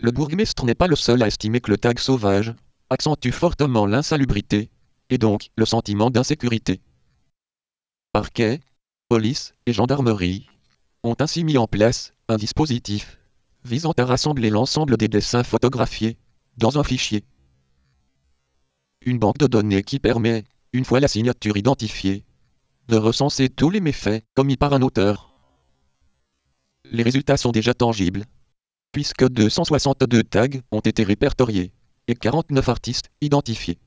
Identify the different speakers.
Speaker 1: Le bourgmestre n'est pas le seul à estimer que le tag sauvage accentue fortement l'insalubrité, et donc le sentiment d'insécurité. Parquet, police et gendarmerie ont ainsi mis en place un dispositif visant à rassembler l'ensemble des dessins photographiés dans un fichier. Une banque de données qui permet, une fois la signature identifiée, de recenser tous les méfaits commis par un auteur. Les résultats sont déjà tangibles, puisque 262 tags ont été répertoriés et 49 artistes identifiés.